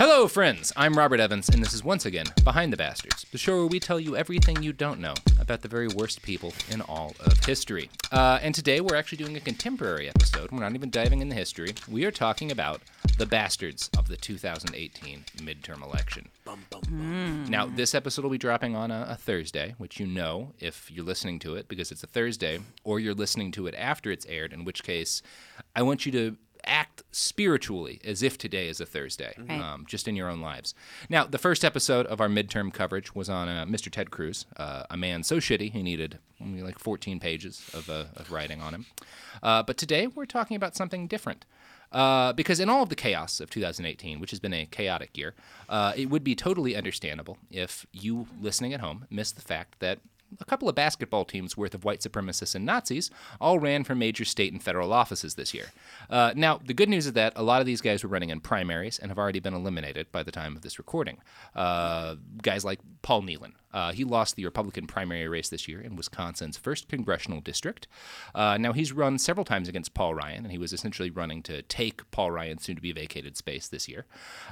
Hello, friends. I'm Robert Evans, and this is once again Behind the Bastards, the show where we tell you everything you don't know about the very worst people in all of history. And today we're actually doing a contemporary episode. We're not even diving into history. We are talking about the bastards of the 2018 midterm election. Now, this episode will be dropping on a Thursday, which you know if you're listening to it because it's a Thursday, or you're listening to it after it's aired, in which case I want you to act spiritually as if today is a Thursday, just in your own lives. Now, the first episode of our midterm coverage was on Mr. Ted Cruz, a man so shitty he needed only like 14 pages of writing on him. But today we're talking about something different. Because in all of the chaos of 2018, which has been a chaotic year, it would be totally understandable if you listening at home missed the fact that a couple of basketball teams worth of white supremacists and Nazis all ran for major state and federal offices this year. Now, the good news is that a lot of these guys were running in primaries and have already been eliminated by the time of this recording. Guys like Paul Nehlen. He lost the Republican primary race this year in Wisconsin's 1st congressional district. Now, he's run several times against Paul Ryan, and he was essentially running to take Paul Ryan's soon-to-be vacated space this year.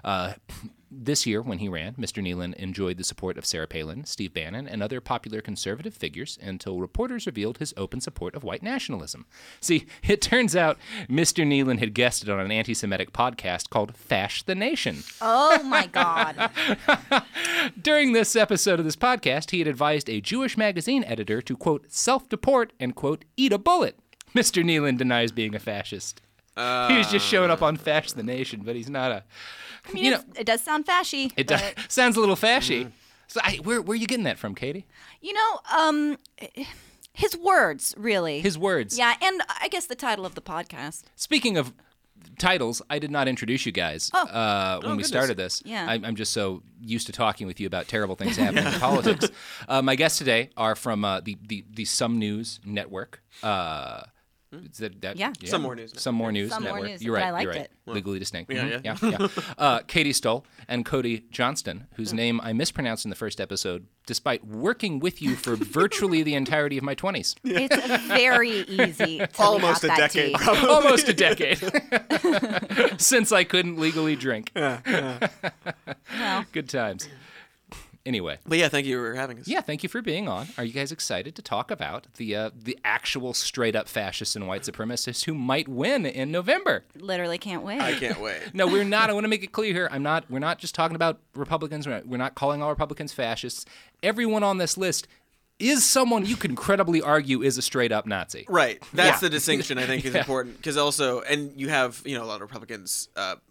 This year, when he ran, Mr. Nehlen enjoyed the support of Sarah Palin, Steve Bannon, and other popular conservative figures until reporters revealed his open support of white nationalism. See, it turns out Mr. Nehlen had guested on an anti-Semitic podcast called Fash the Nation. Oh, my God. During this episode of this podcast, he had advised a Jewish magazine editor to, quote, self-deport and, quote, eat a bullet. Mr. Nehlen denies being a fascist. He was just showing up on Fash the Nation, but he's not a... I mean, it does sound fashy. It does, sounds a little fashy. So where are you getting that from, Katie? You know, his words, really. His words. Yeah, and I guess the title of the podcast. Speaking of titles, I did not introduce you guys when we started this. Yeah. I'm just so used to talking with you about terrible things happening in politics. My guests today are from the Some News Network. Some More News. Some More News Some Network. More News, You're right. I liked You're right. it. Legally distinct. Yeah. Katie Stoll and Cody Johnston, whose name I mispronounced in the first episode, despite working with you for virtually the entirety of my 20s. It's very easy to Almost a leave out that decade. tea. Almost a decade since I couldn't legally drink. Well, Good times. Anyway. But yeah, thank you for having us. Yeah, thank you for being on. Are you guys excited to talk about the actual straight-up fascists and white supremacists who might win in November? literally can't wait. I can't wait. No, we're not. I want to make it clear here. We're not just talking about Republicans. We're not calling all Republicans fascists. Everyone on this list is someone you can credibly argue is a straight-up Nazi. Right. That's the distinction I think is important. Because also, and you have, a lot of Republicans,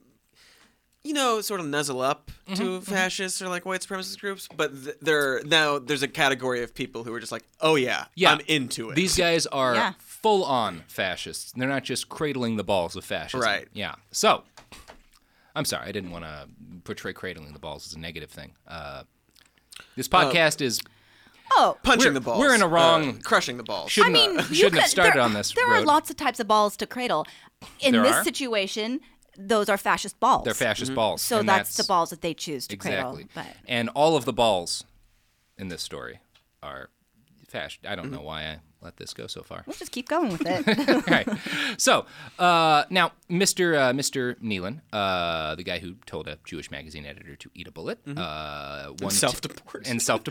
sort of nuzzle up to fascists or like white supremacist groups, but there's a category of people who are just like, oh yeah, I'm into it. These guys are full-on fascists. They're not just cradling the balls of fascism. Right. Yeah. So, I'm sorry. I didn't want to portray cradling the balls as a negative thing. This podcast is... punching the balls. We're in a wrong... crushing the balls. Shouldn't have started on this There road. are lots of types of balls to cradle. In There this are? situation, those are fascist balls. They're fascist balls. So and that's the balls that they choose to Exactly. cradle. But And all of the balls in this story are fascist. I don't know why I let this go so far. we'll just keep going with it. All right. So, now, Mr. Nehlen, the guy who told a Jewish magazine editor to eat a bullet, Self-deport.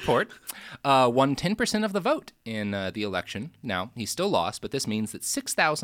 won 10% of the vote in the election. Now, he still lost, but this means that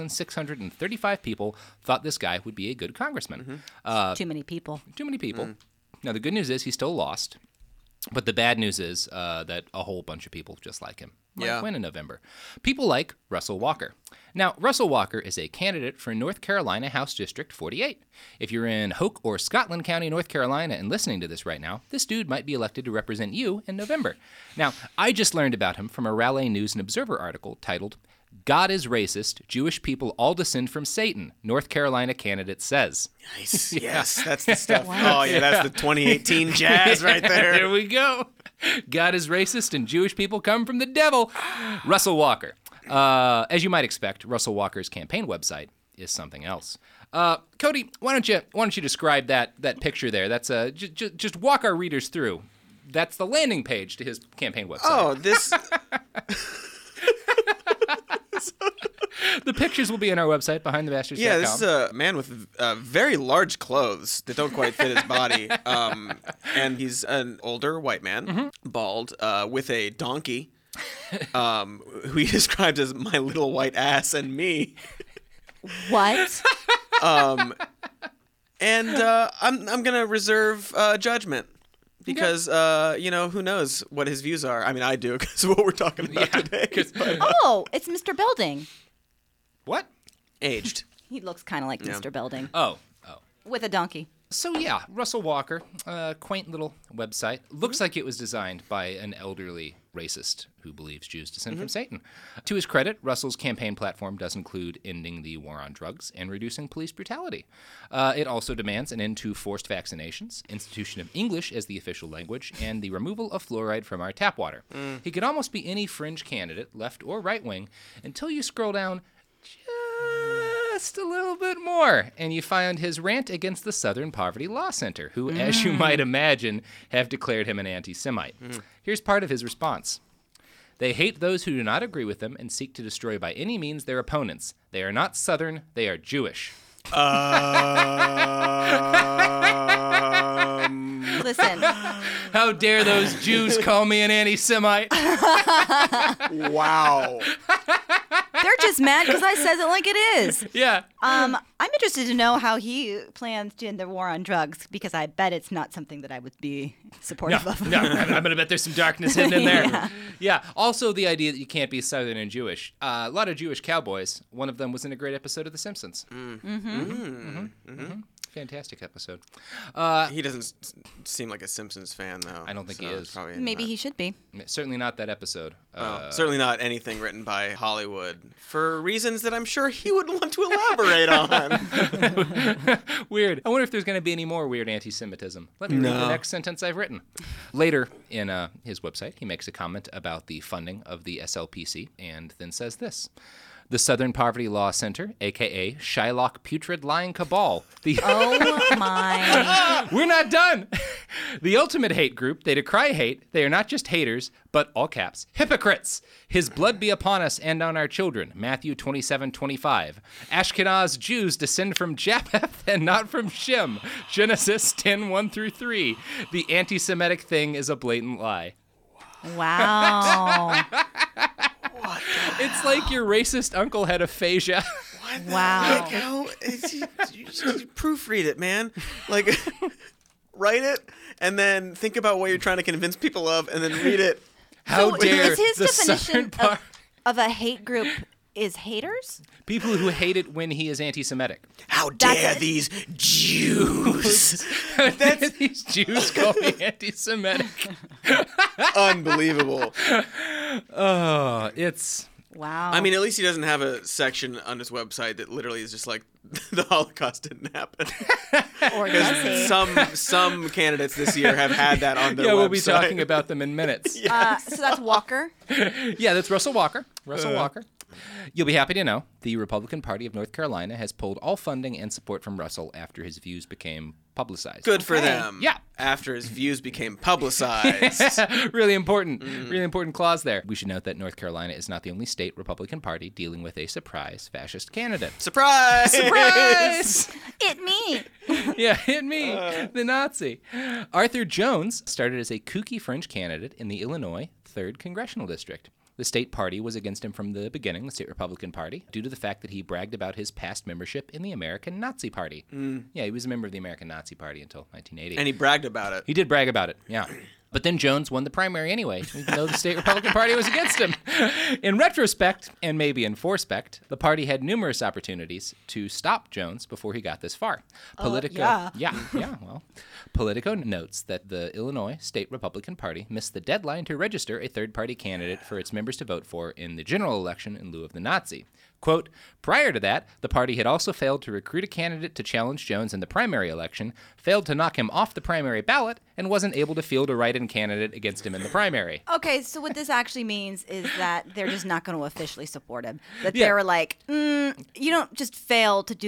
6,635 people thought this guy would be a good congressman. Too many people. Too many people. Now, the good news is he still lost, but the bad news is that a whole bunch of people just like him might win in November. People like Russell Walker. Now, Russell Walker is a candidate for North Carolina House District 48. If you're in Hoke or Scotland County, North Carolina, and listening to this right now, this dude might be elected to represent you in November. Now, I just learned about him from a Raleigh News and Observer article titled, God is Racist, Jewish People All Descend from Satan, North Carolina Candidate Says. Nice. Yes, that's the stuff. Oh, yeah, that's the 2018 jazz right there. There we go. God is racist and Jewish people come from the devil. Russell Walker. As you might expect, Russell Walker's campaign website is something else. Cody, why don't you describe that picture there? That's just walk our readers through. That's the landing page to his campaign website. Oh, this... The pictures will be on our website, behindthebastards.com. Yeah, this is a man with very large clothes that don't quite fit his body. And he's an older white man, bald, with a donkey, who he described as my little white ass and me. What? And I'm going to reserve judgment. Because, who knows what his views are. I mean, I do, because of what we're talking about today. Oh, it's Mr. Belding. What? Aged. He looks kind of like Mr. Belding. Oh. With a donkey. So yeah, Russell Walker, quaint little website. Looks like it was designed by an elderly racist who believes Jews descend from Satan. To his credit, Russell's campaign platform does include ending the war on drugs and reducing police brutality. It also demands an end to forced vaccinations, institution of English as the official language, and the removal of fluoride from our tap water. He could almost be any fringe candidate, left or right wing, until you scroll down just a little bit more, and you find his rant against the Southern Poverty Law Center, who, as you might imagine, have declared him an anti-Semite. Here's part of his response. They hate those who do not agree with them and seek to destroy by any means their opponents. They are not Southern, they are Jewish. Listen. How dare those Jews call me an anti-Semite? Wow. They're just mad because I says it like it is. Yeah. I'm interested to know how he plans to end the war on drugs, because I bet it's not something that I would be supportive of. No, I'm going to bet there's some darkness hidden in there. Yeah. Also, the idea that you can't be Southern and Jewish. A lot of Jewish cowboys. One of them was in a great episode of The Simpsons. Fantastic episode. He doesn't seem like a Simpsons fan, though. I don't think he is. Maybe he should be. Certainly not that episode. Certainly not anything written by Hollywood, for reasons that I'm sure he would want to elaborate on. Weird. I wonder if there's going to be any more weird anti-Semitism. Let me read the next sentence I've written. Later in his website, he makes a comment about the funding of the SLPC and then says this. The Southern Poverty Law Center, a.k.a. Shylock Putrid Lying Cabal. Oh, my. We're not done. The ultimate hate group. They decry hate. They are not just haters, but, all caps, hypocrites. His blood be upon us and on our children. Matthew 27:25. Ashkenaz Jews descend from Japheth and not from Shem. Genesis 10:1-3. The anti-Semitic thing is a blatant lie. Wow. It's like your racist uncle had aphasia. Wow. Like, how, you proofread it, man. Like, write it, and then think about what you're trying to convince people of, and then read it. How dare is his the definition Southern of a hate group is haters? people who hate it when he is anti-Semitic. How dare these Jews? These Jews call me anti-Semitic. Unbelievable. Oh, it's... Wow. I mean, at least he doesn't have a section on his website that literally is just like, the Holocaust didn't happen. Or does he? Some candidates this year have had that on their website. Yeah, we'll be talking about them in minutes. So that's Walker. Yeah, that's Russell Walker. Russell Walker. You'll be happy to know the Republican Party of North Carolina has pulled all funding and support from Russell after his views became publicized. Good for them. Yeah. After his views became publicized. Really important. Really important clause there. We should note that North Carolina is not the only state Republican Party dealing with a surprise fascist candidate. Surprise! Surprise! It me. Yeah, hit me, the Nazi. Arthur Jones started as a kooky fringe candidate in the Illinois 3rd Congressional District. The state party was against him from the beginning, the state Republican Party, due to the fact that he bragged about his past membership in the American Nazi Party. Yeah, he was a member of the American Nazi Party until 1980. And he bragged about it. He did brag about it, yeah. But then Jones won the primary anyway, even though the state Republican Party was against him. In retrospect, and maybe in forespect, the party had numerous opportunities to stop Jones before he got this far. Politico, Politico notes that the Illinois State Republican Party missed the deadline to register a third-party candidate for its members to vote for in the general election in lieu of the Nazi. Quote, prior to that, the party had also failed to recruit a candidate to challenge Jones in the primary election, failed to knock him off the primary ballot, and wasn't able to field a write-in candidate against him in the primary. Okay, so what this actually means is that they're just not going to officially support him. That they were like, you don't just fail to do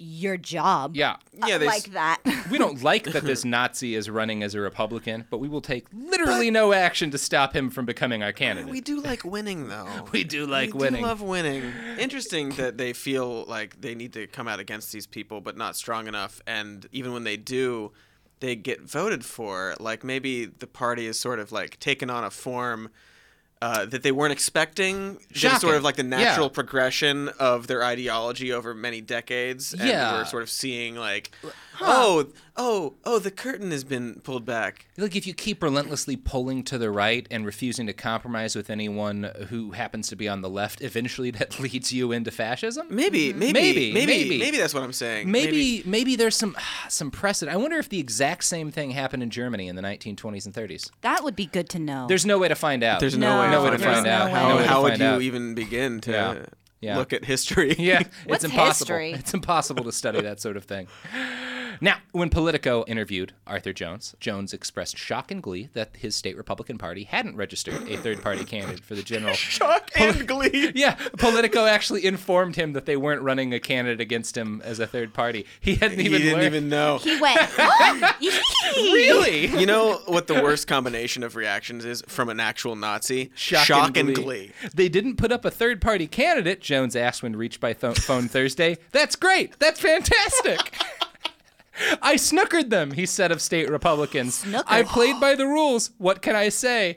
your job. Yeah. Yeah, they like that. We don't like that this Nazi is running as a Republican, but we will take literally no action to stop him from becoming our candidate. We do like winning, though. We do like we winning. do love winning. Interesting that they feel like they need to come out against these people, but not strong enough. And even when they do, they get voted for. Like maybe the party is sort of like taken on a form that they weren't expecting. Shocking. It's sort of like the natural Yeah. progression of their ideology over many decades. And Yeah. we're sort of seeing like, oh, the curtain has been pulled back. Like if you keep relentlessly pulling to the right and refusing to compromise with anyone who happens to be on the left, eventually that leads you into fascism. Maybe that's what I'm saying. Maybe there's some precedent. I wonder if the exact same thing happened in Germany in the 1920s and 30s. That would be good to know. There's no way to find out. There's No. no way to to find out. no way. No way to How would find you out. even begin to Yeah. look at history? Yeah, What's it's impossible. history? It's impossible to study that sort of thing. Now, when Politico interviewed Arthur Jones, Jones expressed shock and glee that his state Republican Party hadn't registered a third-party candidate for the general. Shock and glee. Yeah, Politico actually informed him that they weren't running a candidate against him as a third party. He hadn't He even didn't learned. even know. He went, oh, Really? You know what the worst combination of reactions is from an actual Nazi? Shock and glee. They didn't put up a third-party candidate, Jones asked when reached by phone Thursday. That's great. That's fantastic. I snookered them, he said of state Republicans. Snooker. I played by the rules. What can I say?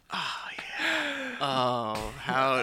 Oh, how...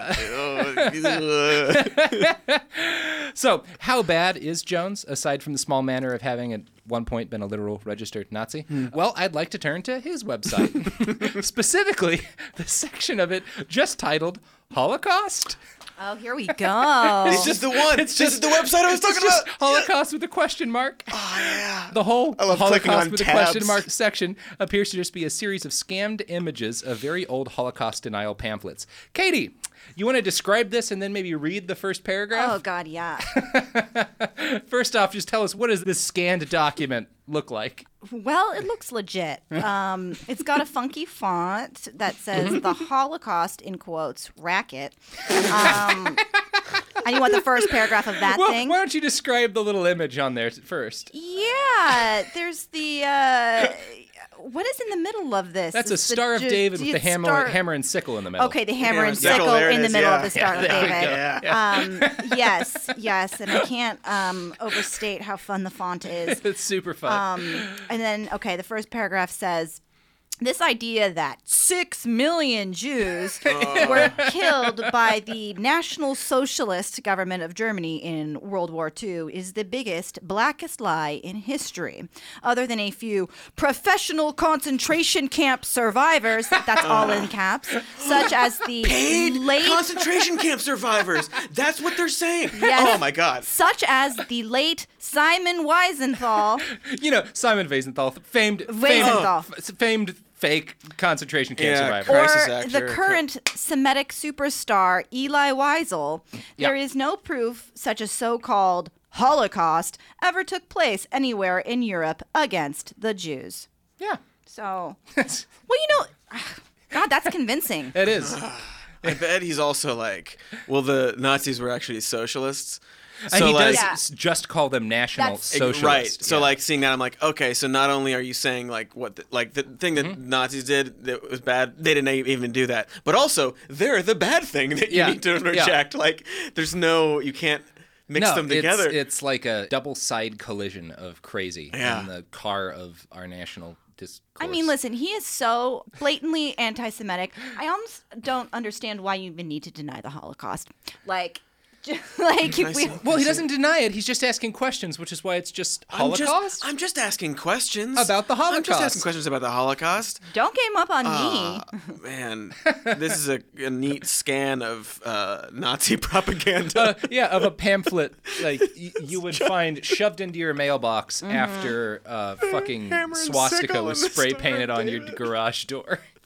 So, how bad is Jones, aside from the small manner of having at one point been a literal registered Nazi? Well, I'd like to turn to his website. Specifically, the section of it just titled Holocaust. Oh, here we go. It's just the one. It's This is the website I was talking It's just about. Holocaust with a question mark. Oh, yeah. The whole I love clicking Holocaust on with a tabs. question mark section appears to just be a series of scammed images of very old Holocaust denial pamphlets. Katie, you want to describe this and then maybe read the first paragraph? Oh, God, yeah. First off, just tell us, what does this scanned document look like? Well, it looks legit. It's got a funky font that says the Holocaust, in quotes, racket. And you want the first paragraph of that Well, thing? why don't you describe the little image on there first? Yeah, there's the... what is in the middle of this? That's a It's the Star of David with the star- hammer and sickle in the middle. Okay, the hammer and sickle, sickle there it in the is, middle yeah. of the Star of David. Yeah. Yes, and I can't overstate how fun the font is. It's super fun. And then, okay, the first paragraph says, this idea that 6 million Jews were killed by the National Socialist government of Germany in World War II is the biggest, blackest lie in history. Other than a few professional concentration camp survivors, that's all in caps, such as the Paid late... concentration camp survivors. That's what they're saying. Yes. Oh, my God. Such as the late Simon Wiesenthal. You know, Simon Wiesenthal, famed fake concentration camp Yeah, survivor. crisis Or actor. the current Semitic superstar Eli Wiesel. Yeah. There is no proof such a so-called Holocaust ever took place anywhere in Europe against the Jews. Yeah. So, well, God, that's convincing. It is. I bet he's also like, well, the Nazis were actually socialists. And So he like, does just call them national That's- socialists. right. So Yeah. like seeing that, I'm like, okay, so not only are you saying like the thing that Mm-hmm. Nazis did that was bad, they didn't even do that, but also they're the bad thing that you Yeah. need to Yeah. reject. Like, you can't mix them together. It's like a double side collision of crazy Yeah. in the car of our national discourse. I mean, listen, he is so blatantly anti-Semitic. I almost don't understand why you even need to deny the Holocaust. Like if we... Well, he doesn't deny it. He's just asking questions, which is why it's just Holocaust. I'm just asking questions About the I'm just Holocaust. asking questions about the Holocaust. Don't game up on me. Man, this is a neat scan of Nazi propaganda. Yeah, of a pamphlet like you would find shoved into your mailbox after fucking Hammer and swastika sickle was in the spray Star painted of on your David. garage door.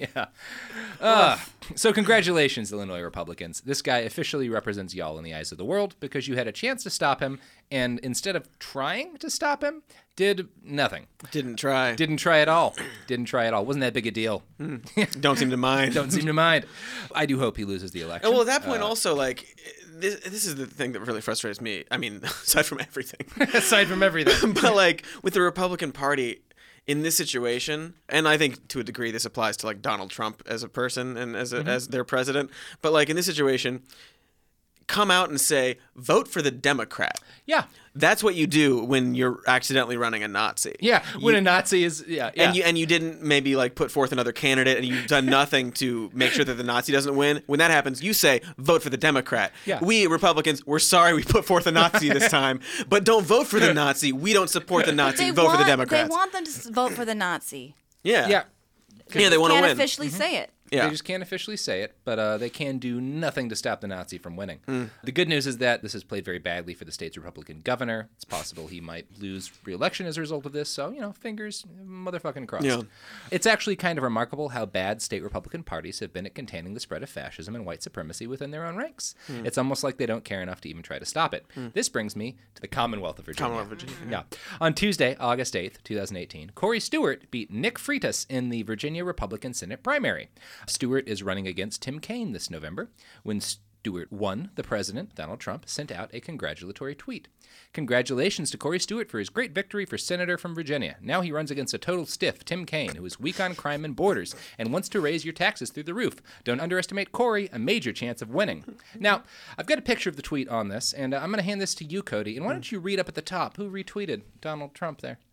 Yeah. So congratulations, Illinois Republicans. This guy officially represents y'all in the eyes of the world because you had a chance to stop him, and instead of trying to stop him, did nothing. Didn't try. Didn't try at all. Didn't try at all. Wasn't that big a deal. Don't seem to mind. Don't seem to mind. I do hope he loses the election. And well, at that point, also, like, this is the thing that really frustrates me. I mean, aside from everything. Aside from everything. But, like, with the Republican Party in this situation, and I think to a degree this applies to, like, Donald Trump as a person and as their president, but, like, in this situation, come out and say, vote for the Democrat. Yeah. That's what you do when you're accidentally running a Nazi. Yeah, when a Nazi is, And you didn't maybe like put forth another candidate, and you've done nothing to make sure that the Nazi doesn't win. When that happens, you say, vote for the Democrat. Yeah. We Republicans, we're sorry we put forth a Nazi this time, but don't vote for the Nazi. We don't support the Nazi. Vote for the Democrats. They want them to vote for the Nazi. Yeah. Yeah. Yeah, they want to Can't win. officially say it. Yeah. They just can't officially say it, but they can do nothing to stop the Nazi from winning. The good news is that this has played very badly for the state's Republican governor. It's possible he might lose re-election as a result of this, so, fingers motherfucking crossed. Yeah. It's actually kind of remarkable how bad state Republican parties have been at containing the spread of fascism and white supremacy within their own ranks. It's almost like they don't care enough to even try to stop it. This brings me to the Commonwealth of Virginia. Commonwealth of Virginia. Yeah. On Tuesday, August 8th, 2018, Corey Stewart beat Nick Freitas in the Virginia Republican Senate primary. Stewart is running against Tim Kaine this November. When Stewart won, the president, Donald Trump, sent out a congratulatory tweet. Congratulations to Corey Stewart for his great victory for senator from Virginia. Now he runs against a total stiff, Tim Kaine, who is weak on crime and borders and wants to raise your taxes through the roof. Don't underestimate Corey, a major chance of winning. Now, I've got a picture of the tweet on this, and I'm going to hand this to you, Cody. And why don't you read up at the top who retweeted Donald Trump there?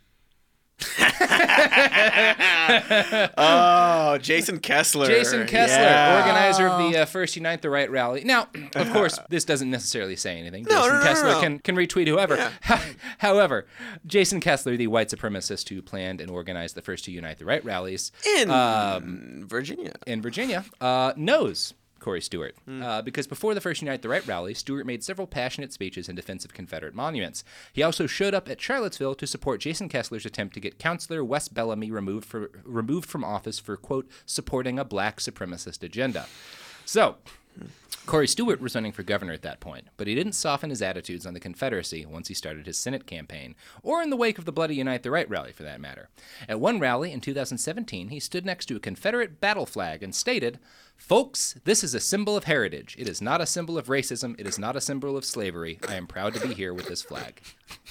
Oh, Jason Kessler. Jason Kessler, Yeah. organizer of the First Unite the Right rally. Now, of course, this doesn't necessarily say anything. Jason Kessler can retweet whoever. Yeah. However, Jason Kessler, the white supremacist who planned and organized the first two Unite the Right rallies In Virginia. knows Corey Stewart. Because before the first Unite the Right rally, Stewart made several passionate speeches in defense of Confederate monuments. He also showed up at Charlottesville to support Jason Kessler's attempt to get Councilor Wes Bellamy removed from office for, quote, supporting a black supremacist agenda. So, Corey Stewart was running for governor at that point, but he didn't soften his attitudes on the Confederacy once he started his Senate campaign, or in the wake of the bloody Unite the Right rally, for that matter. At one rally in 2017, he stood next to a Confederate battle flag and stated, "Folks, this is a symbol of heritage. It is not a symbol of racism. It is not a symbol of slavery. I am proud to be here with this flag."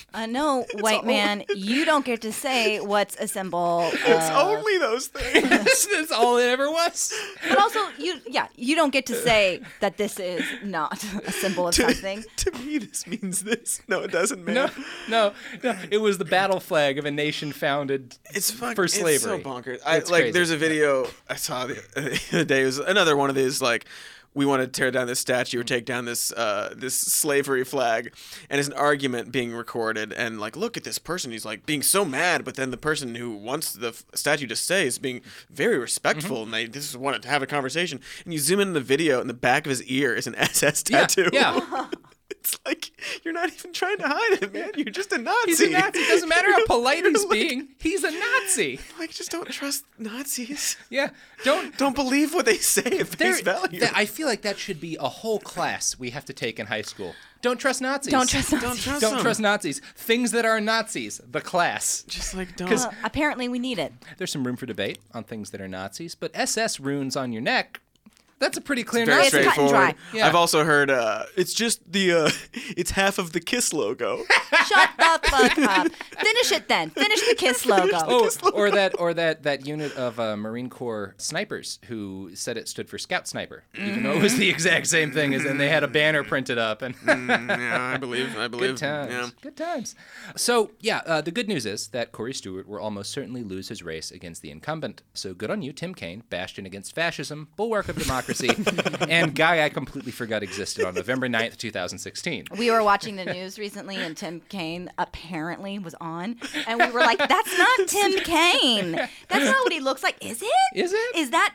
No, white man, you don't get to say what's a symbol. It's only those things. That's all it ever was. But also, you don't get to say that this is not a symbol of something. To me, this means this. No, it doesnne, man. No. It was the battle flag of a nation founded for slavery. It's so bonkers. It's crazy. There's a video I saw the other day. It was another one of these, like, we want to tear down this statue or take down this this slavery flag, and it's an argument being recorded, and like, look at this person, he's like being so mad, but then the person who wants the statue to stay is being very respectful, and they just wanted to have a conversation, and you zoom in the video, and the back of his ear is an SS tattoo. Yeah. It's like, you're not even trying to hide it, man. You're just a Nazi. He's a Nazi. It doesn't matter how polite he's being. He's a Nazi. Like, just don't trust Nazis. Yeah. Don't believe what they say at face value. I feel like that should be a whole class we have to take in high school. Don't trust Nazis. Don't trust Nazis. Don't trust Nazis. Things that are Nazis. The class. Just like, don't. Well, apparently we need it. There's some room for debate on things that are Nazis, but SS runes on your neck, that's a pretty clear Very Nazi. It's cut and straightforward. dry. Yeah. I've also heard it's just it's half of the KISS logo. Shut the fuck up. Finish it then. Finish the KISS logo. Oh, or that unit of Marine Corps snipers who said it stood for Scout Sniper, even though it was the exact same thing as, and they had a banner printed up. And Yeah, I believe. good times. Yeah. Good times. So the good news is that Corey Stewart will almost certainly lose his race against the incumbent. So good on you, Tim Kaine, bastion against fascism, bulwark of democracy, and guy I completely forgot existed on November 9th, 2016. We were watching the news recently, and Tim Kaine apparently was on, and we were like, "That's not Tim Kaine. That's not what he looks like, is it? Is it? Is that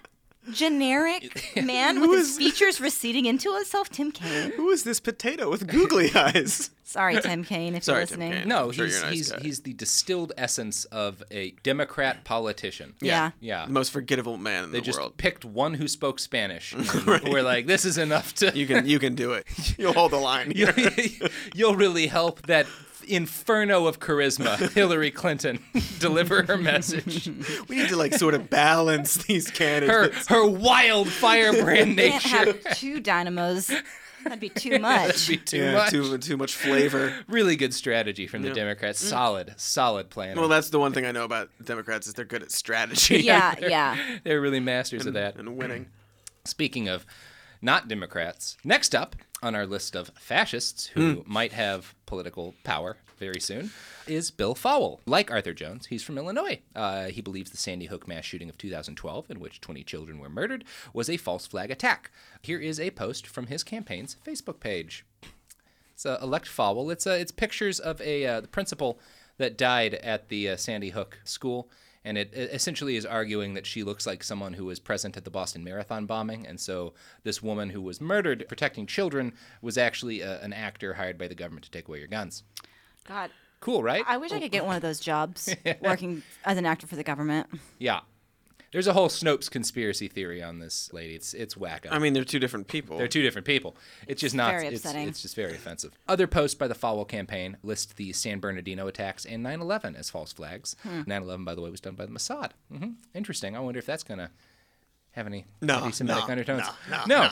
generic man with his features receding into himself, Tim Kaine. Who is this potato with googly eyes? Sorry, Tim Kaine, if Sorry, you're Tim listening. Kaine. No, I'm sure you're a nice guy. he's the distilled essence of a Democrat politician. Yeah. Yeah. The most forgetable man in They the just world. picked one who spoke Spanish. And we're like, this is enough to. You can do it. You'll hold the line here. You'll really help that inferno of charisma, Hillary Clinton, deliver her message. We need to like sort of balance these candidates. Her wild firebrand Can't nature. have two dynamos. That'd be too much. That'd be too much. Too much flavor. Really good strategy from the Yeah. Democrats. Solid plan. Well, that's the one thing I know about Democrats is they're good at strategy. Yeah. They're really masters of that. And winning. Speaking of not Democrats, next up on our list of fascists who might have political power very soon is Bill Fowle. Like Arthur Jones, he's from Illinois. He believes the Sandy Hook mass shooting of 2012, in which 20 children were murdered, was a false flag attack. Here is a post from his campaign's Facebook page. It's Elect Fowle. It's pictures of the principal that died at the Sandy Hook school. And it essentially is arguing that she looks like someone who was present at the Boston Marathon bombing. And so this woman who was murdered protecting children was actually an actor hired by the government to take away your guns. God. Cool, right? I wish I could get one of those jobs, working as an actor for the government. Yeah. There's a whole Snopes conspiracy theory on this lady. It's wacko. I mean, they're two different people. They're two different people. It's just not. very upsetting. It's just very offensive. Other posts by the Fowle campaign list the San Bernardino attacks and 9/11 as false flags. 9/11, by the way, was done by the Mossad. Interesting. I wonder if that's gonna have any anti-Semitic undertones. No.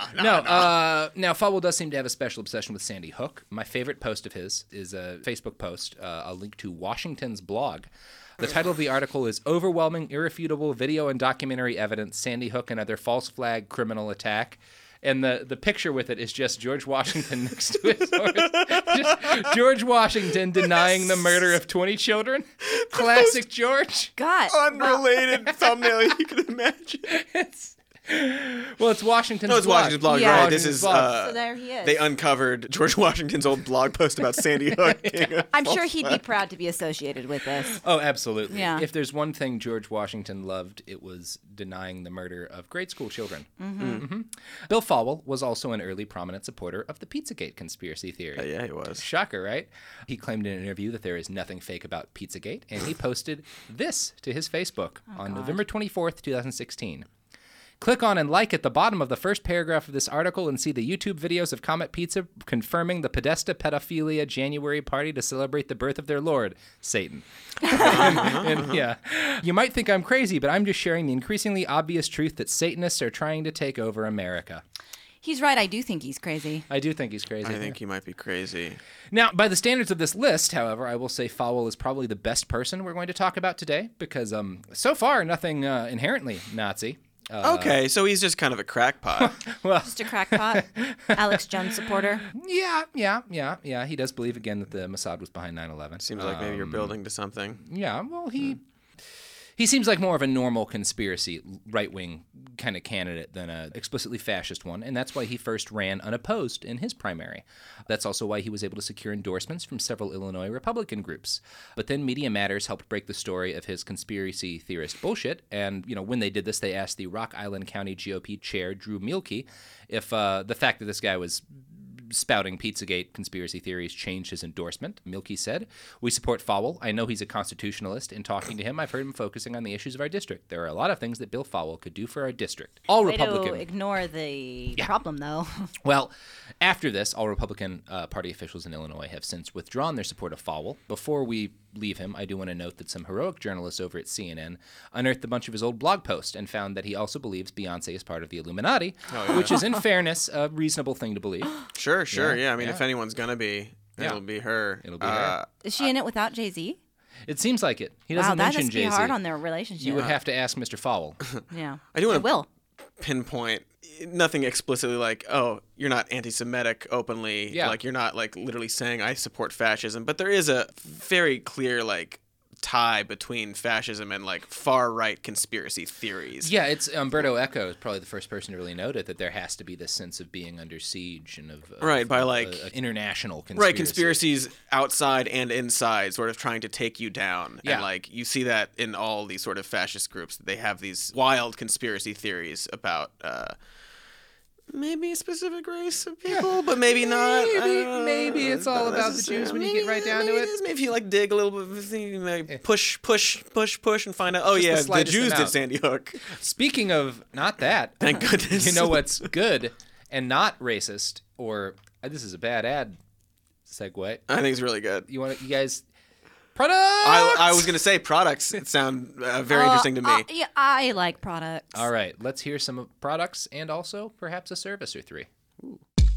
Now, Fowle does seem to have a special obsession with Sandy Hook. My favorite post of his is a Facebook post, a link to Washington's blog. The title of the article is Overwhelming, Irrefutable Video and Documentary Evidence, Sandy Hook and Other False Flag Criminal Attack. And the picture with it is just George Washington next to his horse. Just George Washington denying the murder of 20 children. Classic George. God. Unrelated thumbnail you can imagine. It's Washington's No, it's blog. Washington's blog, Yeah. right? This is So there he is. they uncovered George Washington's old blog post about Sandy Hook. I'm sure he'd be proud to be associated with this. Oh, absolutely. Yeah. If there's one thing George Washington loved, it was denying the murder of grade school children. Bill Fowle was also an early prominent supporter of the Pizzagate conspiracy theory. Yeah, he was. Shocker, right? He claimed in an interview that there is nothing fake about Pizzagate, and he posted this to his Facebook on November 24th, 2016. Click on and like at the bottom of the first paragraph of this article and see the YouTube videos of Comet Pizza confirming the Podesta pedophilia January party to celebrate the birth of their Lord, Satan. and yeah, you might think I'm crazy, but I'm just sharing the increasingly obvious truth that Satanists are trying to take over America. He's right. I do think he's crazy. I do think he's crazy. I think he might be crazy. Now, by the standards of this list, however, I will say Fowle is probably the best person we're going to talk about today because so far, nothing inherently Nazi. Okay, so he's just kind of a crackpot. Just a crackpot. Alex Jones supporter. Yeah. He does believe, again, that the Mossad was behind 9/11. Seems like maybe you're building to something. Yeah, well, he seems like more of a normal conspiracy right-wing kind of candidate than a explicitly fascist one, and that's why he first ran unopposed in his primary. That's also why he was able to secure endorsements from several Illinois Republican groups. But then Media Matters helped break the story of his conspiracy theorist bullshit, and when they did this, they asked the Rock Island County GOP chair, Drew Mielke, if the fact that this guy was spouting Pizzagate conspiracy theories changed his endorsement. Mielke said, "We support Fowle. I know he's a constitutionalist. In talking to him, I've heard him focusing on the issues of our district. There are a lot of things that Bill Fowle could do for our district." All Way Republican. to ignore the problem, though. Well, after this, all Republican Party officials in Illinois have since withdrawn their support of Fowle. Before we leave him, I do want to note that some heroic journalists over at CNN unearthed a bunch of his old blog posts and found that he also believes Beyonce is part of the Illuminati, which is, in fairness, a reasonable thing to believe. Sure. Yeah, I mean, yeah. if anyone's going to be, it'll be her. It'll be her. Is she in it without Jay-Z? It seems like it. He Wow, doesn't that mention must be Jay-Z. hard on their relationship. You would have to ask Mr. Fowle. Yeah. I do want to will. pinpoint nothing explicitly like, oh, you're not anti-Semitic openly. Yeah. Like, you're not, like, literally saying I support fascism. But there is a very clear, like, tie between fascism and like far right conspiracy theories. Yeah, it's Umberto Eco is probably the first person to really note it, that there has to be this sense of being under siege and of Right, by like international conspiracy. Right, conspiracies outside and inside sort of trying to take you down. Yeah. And like you see that in all these sort of fascist groups. They have these wild conspiracy theories about maybe a specific race of people, but maybe not. Maybe it's all about the Jews when you get right down to it. Maybe if you like dig a little bit, like push, and find out. Oh Just yeah, the the slightest Jews did amount. Sandy Hook. Speaking of not that, Thank goodness. you know what's good and not racist, or this is a bad ad segue. I think it's really good. You guys products? I was gonna say products sound very interesting to me. Yeah, I like products. All right, let's hear some products and also perhaps a service or three. Ooh.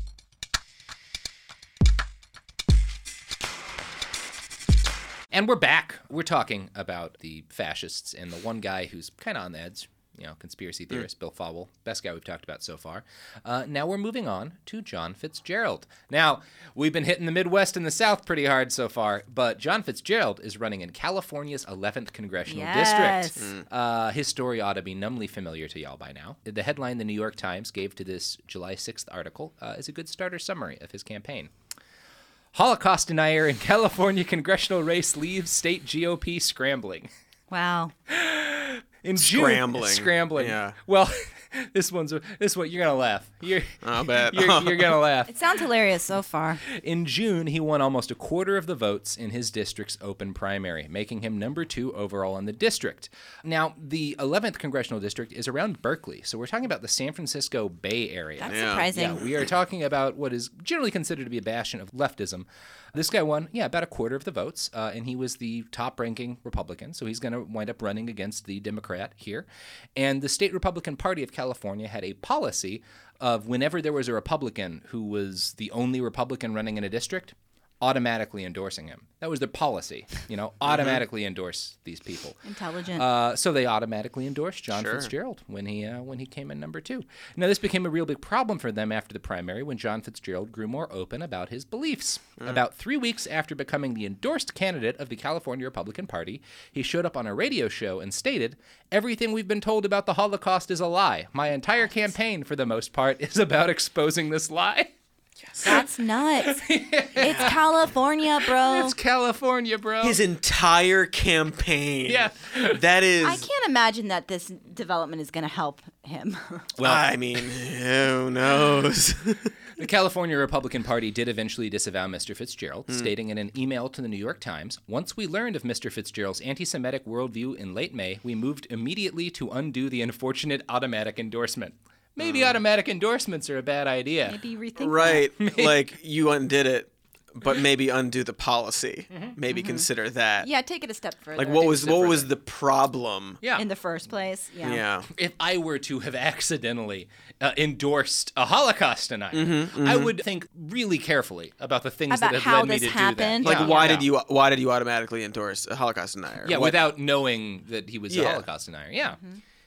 And we're back. We're talking about the fascists and the one guy who's kind of on the edge, conspiracy theorist, Bill Fawell, best guy we've talked about so far. Now we're moving on to John Fitzgerald. Now, we've been hitting the Midwest and the South pretty hard so far, but John Fitzgerald is running in California's 11th Congressional District. His story ought to be numbly familiar to y'all by now. The headline the New York Times gave to this July 6th article is a good starter summary of his campaign. Holocaust denier in California congressional race leaves state GOP scrambling. Wow. In June, Scrambling. Yeah. Well, this one you're gonna laugh. I'll bet. You're gonna laugh. It sounds hilarious so far. In June, he won almost a quarter of the votes in his district's open primary, making him number 2 overall in the district. Now, the 11th congressional district is around Berkeley, so we're talking about the San Francisco Bay Area. That's surprising. Yeah, we are talking about what is generally considered to be a bastion of leftism. This guy won, about a quarter of the votes, and he was the top-ranking Republican, so he's going to wind up running against the Democrat here. And the State Republican Party of California had a policy of whenever there was a Republican who was the only Republican running in a district, automatically endorsing him. That was their policy, automatically endorse these people. Intelligent. So they automatically endorsed John Fitzgerald when he came in number 2. Now, this became a real big problem for them after the primary when John Fitzgerald grew more open about his beliefs. About 3 weeks after becoming the endorsed candidate of the California Republican Party, he showed up on a radio show and stated, "Everything we've been told about the Holocaust is a lie. My entire campaign, for the most part, is about exposing this lie." Yes. That's nuts. It's California, bro. It's California, bro. His entire campaign. Yeah. That is... I can't imagine that this development is going to help him. Well, I mean, who knows? The California Republican Party did eventually disavow Mr. Fitzgerald, stating in an email to the New York Times, "Once we learned of Mr. Fitzgerald's anti-Semitic worldview in late May, we moved immediately to undo the unfortunate automatic endorsement." Maybe automatic endorsements are a bad idea. Maybe rethink Right. that. Like, you undid it, but maybe undo the policy. Maybe consider that. Yeah, take it a step further. Like, what was the problem? Yeah. in the first place? Yeah. If I were to have accidentally endorsed a Holocaust denier, I would think really carefully about the things About that how have led me this to happened. do that. Like, why did you automatically endorse a Holocaust denier? Yeah, What- without knowing that he was a Yeah. Holocaust denier. Yeah.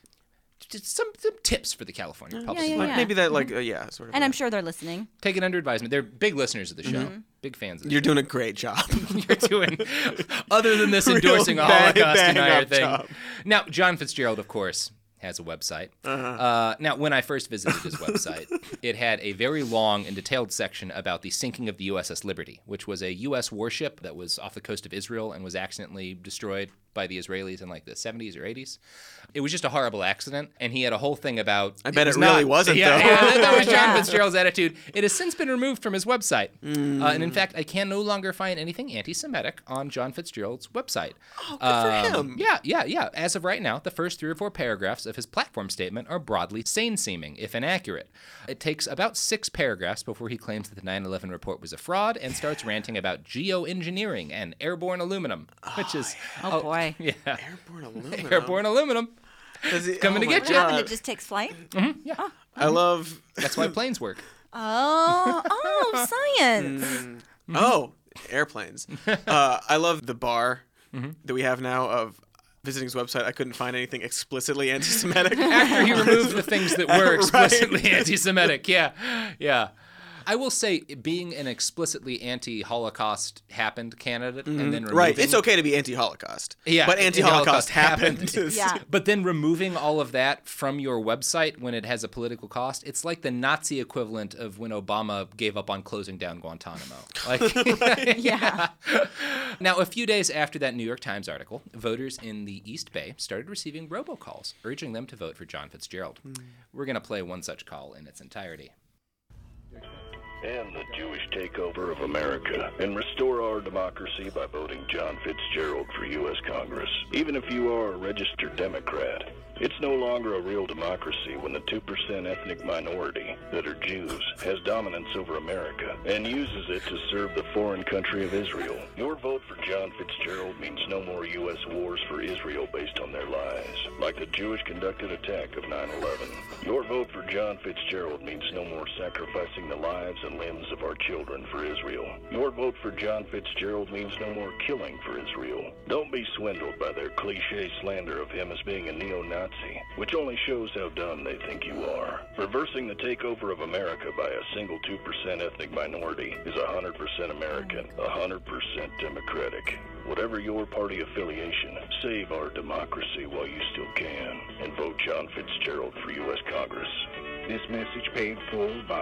Just some tips for the California Republican yeah, Party. Like, maybe that, like, sort of. And I'm sure they're listening. Take it under advisement. They're big listeners of the show. Big fans of the You're doing a great job. You're doing, other than this Real endorsing a bang Holocaust denier up thing. job. Now, John Fitzgerald, of course, has a website. Now, when I first visited his website, it had a very long and detailed section about the sinking of the USS Liberty, which was a U.S. warship that was off the coast of Israel and was accidentally destroyed by the Israelis in like the 70s or 80s. It was just a horrible accident, and he had a whole thing about... I bet it really wasn't, though. Yeah, that was John Yeah. Fitzgerald's attitude. It has since been removed from his website. And in fact, I can no longer find anything anti-Semitic on John Fitzgerald's website. Oh, good for him. Yeah. As of right now, the first 3 or 4 paragraphs of his platform statement are broadly sane-seeming, if inaccurate. It takes about 6 paragraphs before he claims that the 9/11 report was a fraud and starts ranting about geoengineering and airborne aluminum, which is... Oh, boy. Yeah. Airborne aluminum. Airborne aluminum. Coming to my get you. God. And it just takes flight? Yeah. I love... That's why planes work. Oh, science. Oh, airplanes. I love the bar that we have now of visiting his website. I couldn't find anything explicitly anti-Semitic. After he removed the things that were explicitly anti-Semitic. Yeah. I will say, being an explicitly anti-Holocaust happened candidate, and then removing... Right, it's okay to be anti-Holocaust. Yeah, but anti-Holocaust happened. Yeah. But then removing all of that from your website when it has a political cost, it's like the Nazi equivalent of when Obama gave up on closing down Guantanamo. Like, Yeah. Now, a few days after that New York Times article, voters in the East Bay started receiving robocalls urging them to vote for John Fitzgerald. We're going to play one such call in its entirety. End the Jewish takeover of America and restore our democracy by voting John Fitzgerald for U.S. Congress. Even if you are a registered Democrat, it's no longer a real democracy when the 2% ethnic minority that are Jews has dominance over America and uses it to serve the foreign country of Israel. Your vote for John Fitzgerald means no more U.S. wars for Israel based on their lies, like the Jewish-conducted attack of 9/11. Your vote for John Fitzgerald means no more sacrificing the lives and limbs of our children for Israel. Your vote for John Fitzgerald means no more killing for Israel. Don't be swindled by their cliche slander of him as being a neo-Nazi, which only shows how dumb they think you are. Reversing the takeover of America by a single 2% ethnic minority is 100% American, 100% democratic. Whatever your party affiliation, save our democracy while you still can, and vote John Fitzgerald for U.S. Congress. This message paid for by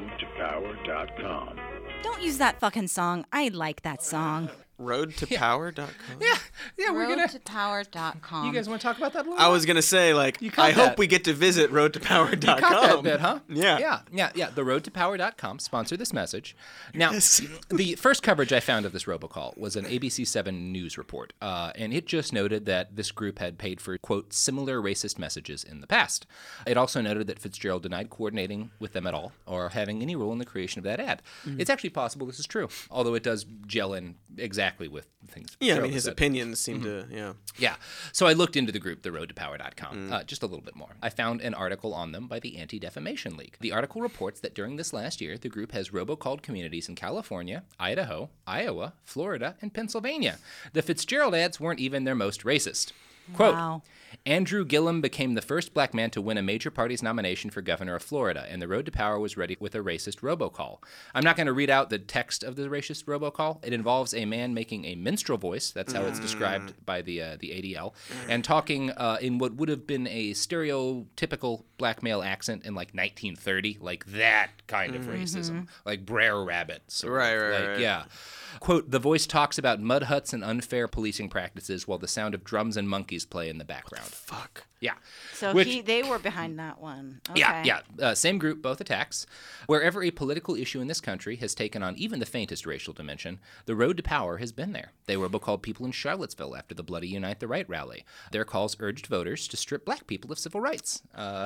theroadtopower.com. Don't use that fucking song. I like that song. Roadtopower.com? Yeah, we're going to... Roadtopower.com. You guys want to talk about that a little I bit? was going to say, like, caught I hope that. we get to visit roadtopower.com. You caught that bit, huh? Yeah. Yeah. The roadtopower.com sponsor this message. Now, Yes. the first coverage I found of this robocall was an ABC7 news report, and it just noted that this group had paid for, quote, similar racist messages in the past. It also noted that Fitzgerald denied coordinating with them at all or having any role in the creation of that ad. It's actually possible this is true, although it does gel in exactly with things. Yeah, I Fitzgerald mean, his said. opinions seem to, Yeah. So I looked into the group, theroadtopower.com, just a little bit more. I found an article on them by the Anti-Defamation League. The article reports that during this last year, the group has robocalled communities in California, Idaho, Iowa, Florida, and Pennsylvania. The Fitzgerald ads weren't even their most racist. Quote, Wow. Andrew Gillum became the first black man to win a major party's nomination for governor of Florida, and the Road to Power was ready with a racist robocall. I'm not going to read out the text of the racist robocall. It involves a man making a minstrel voice, that's how it's described by the ADL, and talking in what would have been a stereotypical black male accent in like 1930, like that kind of racism, like Brer Rabbit. Sort of. Right. Yeah. Quote, the voice talks about mud huts and unfair policing practices while the sound of drums and monkeys play in the background. Fuck. Yeah. So Which- they were behind that one. Okay. Yeah. Same group, both attacks. Wherever a political issue in this country has taken on even the faintest racial dimension, the Road to Power has been there. They robocalled people in Charlottesville after the bloody Unite the Right rally. Their calls urged voters to strip black people of civil rights.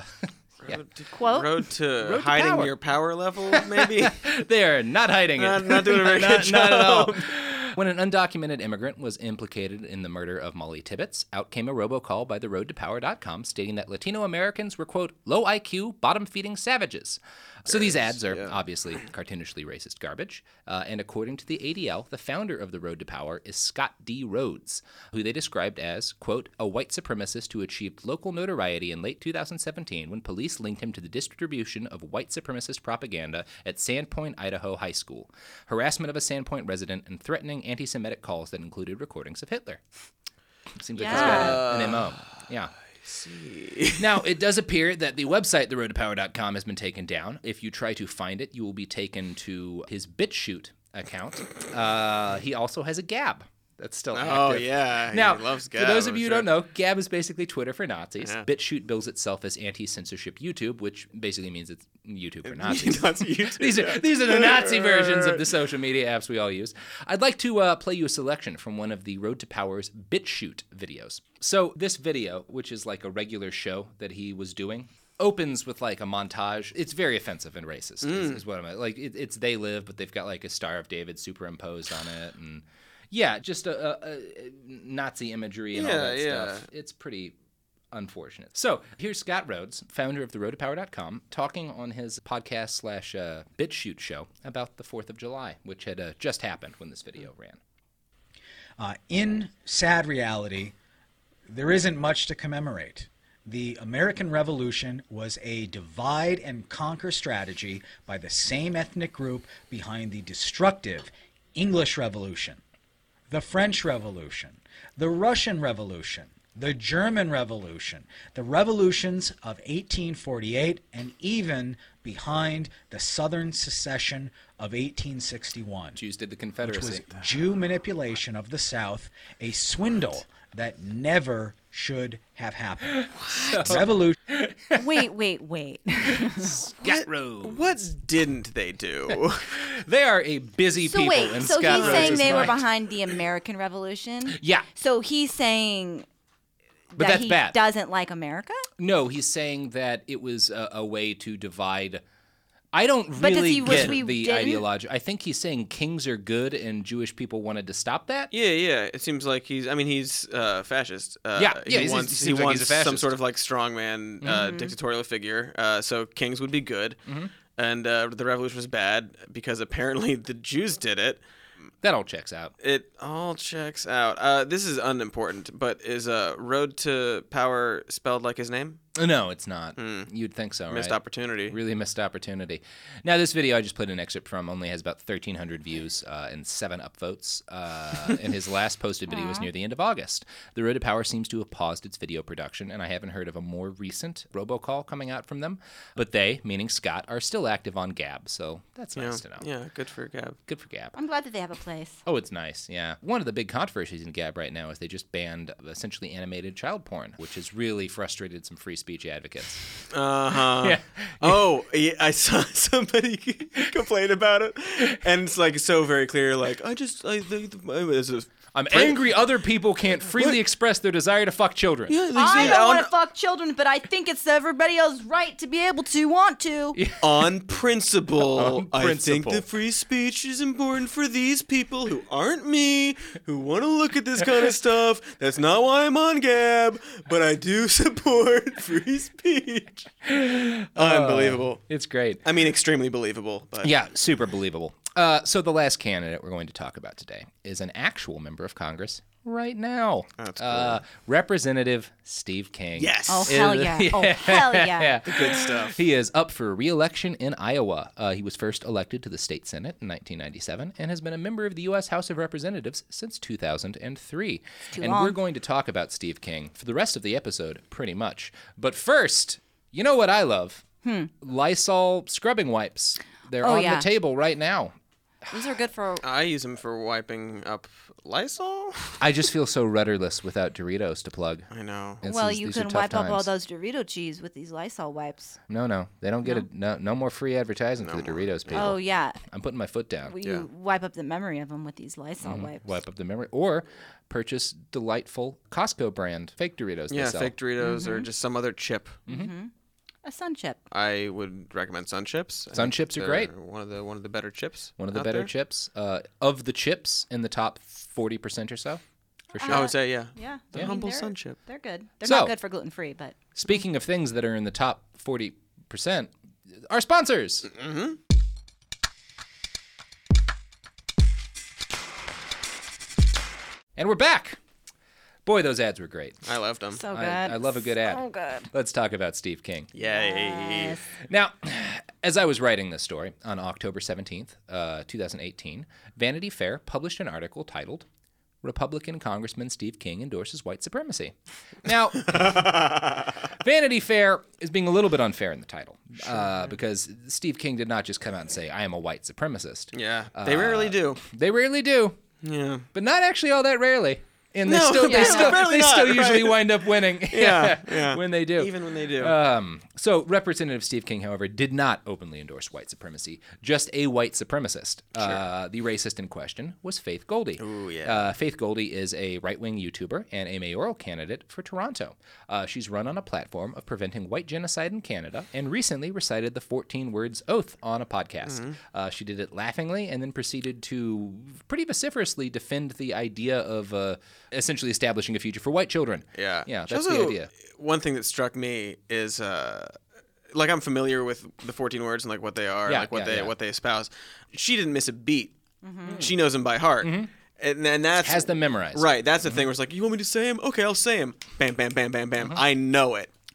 Quote? Road to Road to hiding power. your power level, maybe? They are not hiding it. Not doing a very good Not at all. job. When an undocumented immigrant was implicated in the murder of Molly Tibbetts, out came a robocall by theroadtopower.com stating that Latino Americans were, quote, low IQ, bottom-feeding savages. So these ads are obviously cartoonishly racist garbage. And according to the ADL, the founder of the Road to Power is Scott D. Rhodes, who they described as, quote, a white supremacist who achieved local notoriety in late 2017 when police linked him to the distribution of white supremacist propaganda at Sandpoint, Idaho High School, harassment of a Sandpoint resident, and threatening anti-Semitic calls that included recordings of Hitler. Seems like he's got an MO. Yeah. Now, it does appear that the website, theroadtopower.com, has been taken down. If you try to find it, you will be taken to his BitChute account. He also has a Gab that's still active. Oh, yeah. Now, he loves Gab, for those of I'm you who sure. don't know, Gab is basically Twitter for Nazis. Yeah. BitChute bills itself as anti-censorship YouTube, which basically means it's YouTube for Nazis. Nazi YouTube, These are the Nazi versions of the social media apps we all use. I'd like to play you a selection from one of the Road to Power's BitChute videos. So this video, which is like a regular show that he was doing, opens with like a montage. It's very offensive and racist, is what I'm like. It's They Live, but they've got like a Star of David superimposed on it, and yeah, just a Nazi imagery and all that stuff. It's pretty unfortunate. So here's Scott Rhodes, founder of theroadtopower.com, talking on his podcast / BitChute show about the 4th of July, which had just happened when this video ran. In sad reality, there isn't much to commemorate. The American Revolution was a divide and conquer strategy by the same ethnic group behind the destructive English Revolution, the French Revolution, the Russian Revolution, the German Revolution, the revolutions of 1848, and even behind the Southern Secession of 1861. Jews did the Which Confederacy. was Jew manipulation of the South, a swindle that never should have happened. Revolution. Wait. Scott Rhodes. What didn't they do? They are a busy So people, wait, and so Scott he's Rhodes saying is they were right. behind the American Revolution? Yeah. So he's saying But that that's he bad. doesn't like America? No, he's saying that it was a way to divide. I don't But does really he wish get we the didn't? ideology. I think he's saying kings are good and Jewish people wanted to stop that. Yeah. It seems like he's fascist. Yeah, He he wants, seems like he's a some fascist. sort of like strongman dictatorial figure. So kings would be good. And the revolution was bad because apparently the Jews did it. That all checks out. It all checks out. This is unimportant, but is Road to Power spelled like his name? No, it's not. You'd think so, Missed right? opportunity. Really missed opportunity. Now, this video I just put an excerpt from only has about 1,300 views and 7 upvotes. And his last posted video was near the end of August. The Road to Power seems to have paused its video production, and I haven't heard of a more recent robocall coming out from them. But they, meaning Scott, are still active on Gab, so that's nice to know. Yeah, good for Gab. Good for Gab. I'm glad that they have a place. Oh, it's nice, yeah. One of the big controversies in Gab right now is they just banned essentially animated child porn, which has really frustrated some free speech advocates. Yeah. Oh, yeah, I saw somebody complain about it, and it's like so very clear. Like I'm angry other people can't freely express their desire to fuck children. I don't want to fuck children, but I think it's everybody else's right to be able to want to. On principle, On I think principle. that free speech is important for these people who aren't me, who want to look at this kind of stuff. That's not why I'm on Gab, but I do support free speech. Unbelievable. It's great. I mean, extremely believable. But Yeah, super believable. So the last candidate we're going to talk about today is an actual member of Congress right now. That's cool. Representative Steve King. Yes. Oh, hell yeah. Oh, hell yeah. Good stuff. He is up for re-election in Iowa. He was first elected to the state Senate in 1997 and has been a member of the U.S. House of Representatives since 2003. And long. we're going to talk about Steve King for the rest of the episode, pretty much. But first, you know what I love? Lysol scrubbing wipes. They're Oh, on yeah. the table right now. These are good for. I use them for wiping up Lysol. I just feel so rudderless without Doritos to plug. I know. Well, you these are can tough wipe up all times. those Dorito cheese with these Lysol wipes. No, they don't get no more free advertising for the Doritos people. Oh, yeah. I'm putting my foot down. Well, you wipe up the memory of them with these Lysol wipes. Wipe up the memory, or purchase delightful Costco brand fake Doritos. Yeah, they sell. fake Doritos or just some other chip. A sun chip. I would recommend Sun Chips. I Sun think Chips are they're great. One of the better chips. One of the out better there. chips. Of the chips in the top 40% or so, for sure. I would say, yeah. Yeah. The I mean, humble they're- Sun Chip. They're good. They're So- not good for gluten free, but. Speaking of things that are in the top 40%, our sponsors. And we're back. Boy, those ads were great. I loved them. So good. I love a good ad. So good. Let's talk about Steve King. Yay. Now, as I was writing this story on October 17th, 2018, Vanity Fair published an article titled Republican Congressman Steve King Endorses White Supremacy. Now, Vanity Fair is being a little bit unfair in the title because Steve King did not just come out and say, I am a white supremacist. Yeah. They rarely do. They rarely do, Yeah. but not actually all that rarely. And No, they still apparently not, usually right. wind up winning Yeah. when they do. Even when they do. So Representative Steve King, however, did not openly endorse white supremacy, just a white supremacist. The racist in question was Faith Goldy. Ooh, yeah. Faith Goldy is a right-wing YouTuber and a mayoral candidate for Toronto. She's run on a platform of preventing white genocide in Canada and recently recited the 14 words oath on a podcast. She did it laughingly and then proceeded to pretty vociferously defend the idea of essentially establishing a future for white children. Yeah. Yeah, She that's also- the idea. One thing that struck me is like I'm familiar with the 14 words and like what they are, Yeah, like what yeah, they yeah. what they espouse. She didn't miss a beat. She knows them by heart. And then that's Has them memorized. Right. That's the thing where it's like, you want me to say them? Okay, I'll say them. Bam, bam, bam, bam, bam. I know it.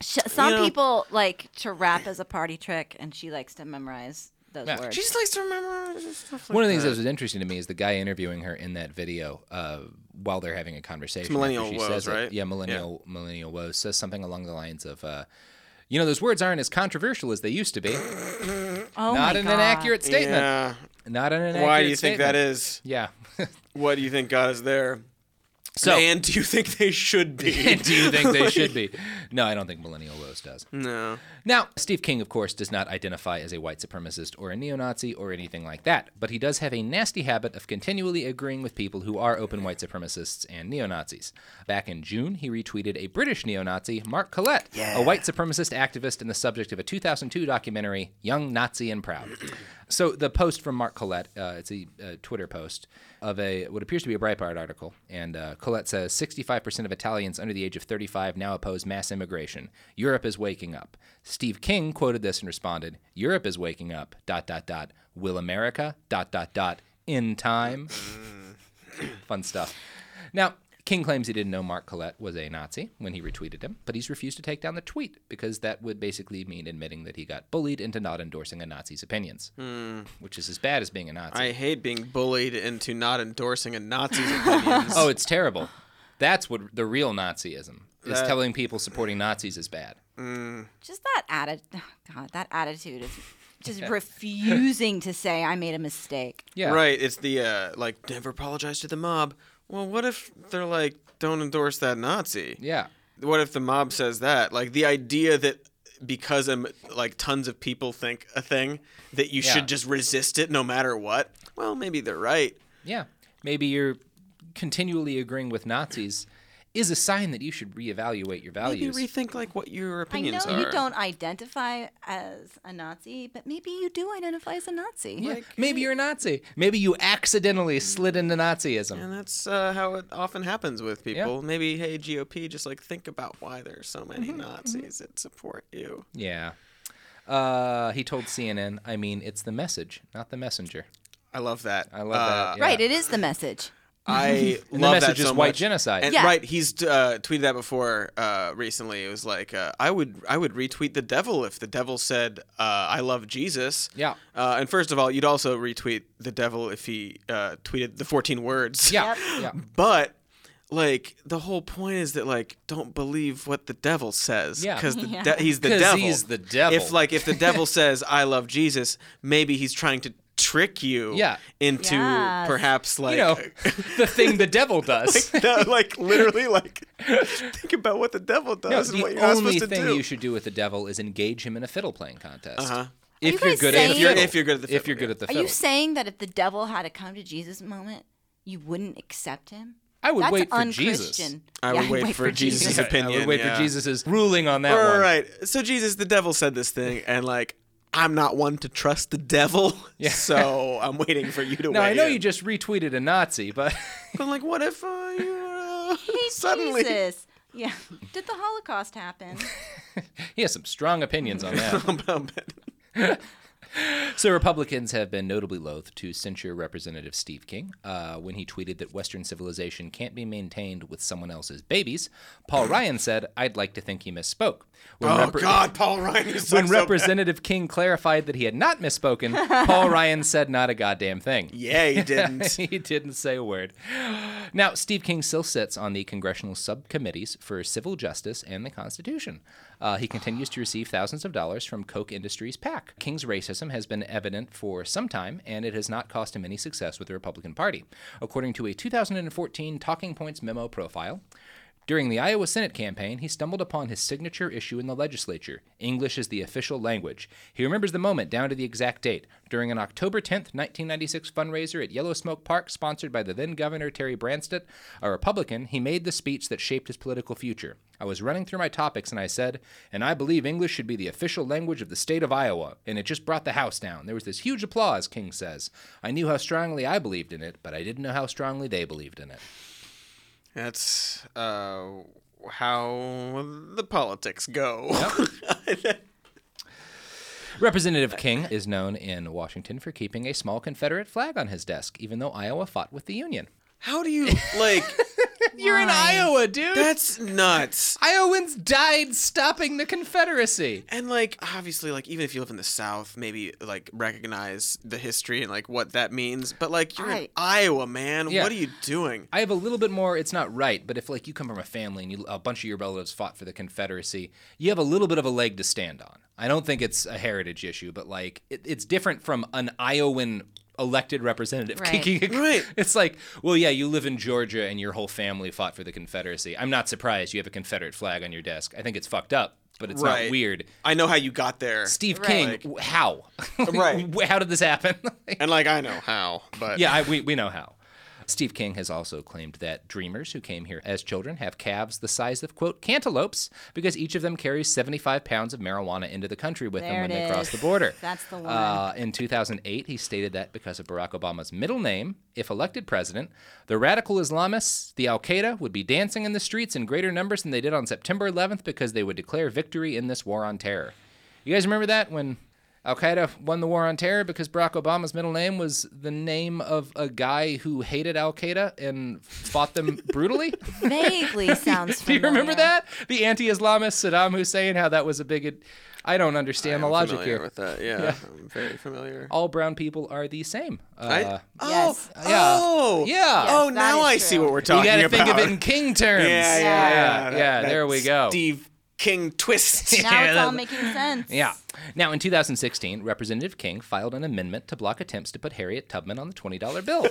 Some You know- people like to rap as a party trick, and she likes to memorize those Yeah. words. She just likes to remember stuff like One of the things that. that was interesting to me is the guy interviewing her in that video while they're having a conversation. It's Millennial after she Woes, says it. right? Yeah, Millennial Woes says something along the lines of, those words aren't as controversial as they used to be. Oh Not my in God. an accurate statement. Yeah. Not in an accurate Why do you think statement. that is? Yeah. What do you think God is there? So, And do you think they should be? do you think they should be? No, I don't think Millennial Woes does. No. Now, Steve King, of course, does not identify as a white supremacist or a neo-Nazi or anything like that, but he does have a nasty habit of continually agreeing with people who are open white supremacists and neo-Nazis. Back in June, he retweeted a British neo-Nazi, Mark Collett, a white supremacist activist and the subject of a 2002 documentary, Young Nazi and Proud. So the post from Mark Collett, it's a Twitter post of what appears to be a Breitbart article, and Collett says 65% of Italians under the age of 35 now oppose mass immigration. Europe is waking up. Steve King quoted this and responded, "Europe is waking up, ... Will America, ... in time?" Fun stuff. Now, King claims he didn't know Mark Collett was a Nazi when he retweeted him, but he's refused to take down the tweet because that would basically mean admitting that he got bullied into not endorsing a Nazi's opinions, which is as bad as being a Nazi. I hate being bullied into not endorsing a Nazi's opinions. Oh, it's terrible. That's what the real Nazism is, That- telling people supporting Nazis is bad. Just that that attitude of just refusing to say I made a mistake. Yeah. Right. It's the, never apologize to the mob. Well, what if they're like, don't endorse that Nazi? Yeah. What if the mob says that? Like, the idea that because tons of people think a thing, that you Yeah. should just resist it no matter what? Well, maybe they're right. Yeah. Maybe you're continually agreeing with Nazis is a sign that you should reevaluate your values. Maybe rethink, what your I opinions know are. you don't identify as a Nazi, but maybe you do identify as a Nazi. Yeah. Maybe you're a Nazi. Maybe you accidentally slid into Nazism. And that's how it often happens with people. Maybe, hey, GOP, just think about why there's so many Nazis that support you. Yeah. He told CNN, I mean, it's the message, not the messenger. I love that. I love that. Yeah. Right, it is the message. I And the love message that is so white much. genocide. And, Yeah. Right, he's tweeted that before recently. It was like, I would retweet the devil if the devil said, I love Jesus. Yeah. And first of all, you'd also retweet the devil if he tweeted the 14 words. Yeah. Yep. Yeah. But, the whole point is that, don't believe what the devil says. Yeah. Because Yeah. he's the 'Cause devil. he's the devil. If the devil says, I love Jesus, maybe he's trying to trick you Yeah. into Yes. perhaps, The thing the devil does. literally, think about what the devil does and the what you're not only supposed to thing do. you should do with the devil is engage him in a fiddle playing contest. Uh-huh. If you you're guys good saying- at the fiddle. If you're good at the If fiddle, you're good yeah. at the Are fiddle. you saying that if the devil had a come to Jesus moment, you wouldn't accept him? I would That's wait for Jesus. un-Christian. I would wait for Jesus' I opinion. would wait yeah. for Jesus' ruling on that All one. right. So Jesus, the devil said this thing, and I'm not one to trust the devil. Yeah. So I'm waiting for you to. Now, weigh I know in. you just retweeted a Nazi, but But what if you Hey, suddenly? Jesus. Yeah. Did the Holocaust happen? he has some strong opinions on that. About it. So Republicans have been notably loath to censure Representative Steve King when he tweeted that Western civilization can't be maintained with someone else's babies. Paul Ryan said, I'd like to think he misspoke. When Oh God, Paul Ryan. You suck When so bad. Representative King clarified that he had not misspoken, Paul Ryan said not a goddamn thing. Yeah, he didn't. He didn't say a word. Now, Steve King still sits on the congressional subcommittees for civil justice and the Constitution. He continues to receive thousands of dollars from Koch Industries PAC. King's racism has been evident for some time, and it has not cost him any success with the Republican Party. According to a 2014 Talking Points memo profile, during the Iowa Senate campaign, he stumbled upon his signature issue in the legislature. English is the official language. He remembers the moment down to the exact date. During an October 10th, 1996 fundraiser at Yellow Smoke Park, sponsored by the then Governor Terry Branstad, a Republican, he made the speech that shaped his political future. I was running through my topics and I said, and I believe English should be the official language of the state of Iowa. And it just brought the House down. There was this huge applause, King says. I knew how strongly I believed in it, but I didn't know how strongly they believed in it. That's how the politics go. Representative King is known in Washington for keeping a small Confederate flag on his desk, even though Iowa fought with the Union. How do you You're in Why? Iowa, dude. That's nuts. Iowans died stopping the Confederacy. And like obviously like even if you live in the South, maybe like recognize the history and like what that means. But like you're in Iowa, man. Yeah. What are you doing? I have a little bit more, it's not right, but if like you come from a family and a bunch of your relatives fought for the Confederacy, you have a little bit of a leg to stand on. I don't think it's a heritage issue, but like it's different from an Iowan elected representative Right. kicking. Right. It's like, well, yeah, you live in Georgia and your whole family fought for the Confederacy. I'm not surprised you have a Confederate flag on your desk. I think it's fucked up, but it's Right. not weird. I know how you got there. Steve Right. King, Like- how? Right. How did this happen? And like I know how, but Yeah, we know how. Steve King has also claimed that dreamers who came here as children have calves the size of, quote, cantaloupes because each of them carries 75 pounds of marijuana into the country with them There when it they cross is. the border. That's the one. In 2008, he stated that because of Barack Obama's middle name, if elected president, the radical Islamists, the Al-Qaeda, would be dancing in the streets in greater numbers than they did on September 11th because they would declare victory in this war on terror. You guys remember that when Al-Qaeda won the war on terror because Barack Obama's middle name was the name of a guy who hated Al-Qaeda and fought them brutally? Vaguely sounds Do familiar. you remember that? The anti-Islamist Saddam Hussein, how that was a big... I don't understand the I'm logic familiar here. with that. Yeah, I'm very familiar. All brown people are the same. Yes. Oh, Yeah. Oh, Yes, now that I is see true. what we're You talking got to about. think of it in King terms. Yeah. Yeah, there we go. Steve King twist. Now it's Yeah, all that- making sense. Yeah. Now, in 2016, Representative King filed an amendment to block attempts to put Harriet Tubman on the $20 bill.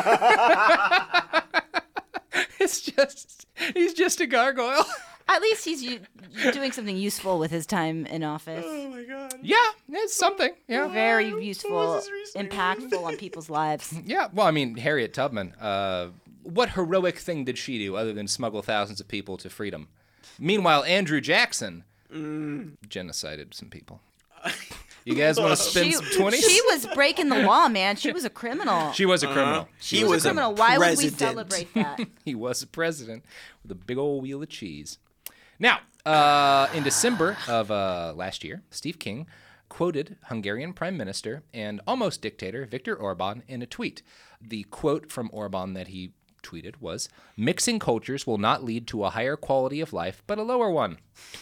He's just a gargoyle. At least he's doing something useful with his time in office. Oh my god. Yeah, it's something. Yeah. Very What useful, was his reasoning? impactful on people's lives. Yeah, well, I mean, Harriet Tubman, what heroic thing did she do other than smuggle thousands of people to freedom? Meanwhile, Andrew Jackson genocided some people. You guys want to spend some 20s? She was breaking the law, man. She was a criminal. She was a criminal. She He was was a a criminal. Why would we president. celebrate that? He was a president with a big old wheel of cheese. Now, in December of last year, Steve King quoted Hungarian Prime Minister and almost dictator Viktor Orban in a tweet. The quote from Orban that he tweeted was, "Mixing cultures will not lead to a higher quality of life, but a lower one."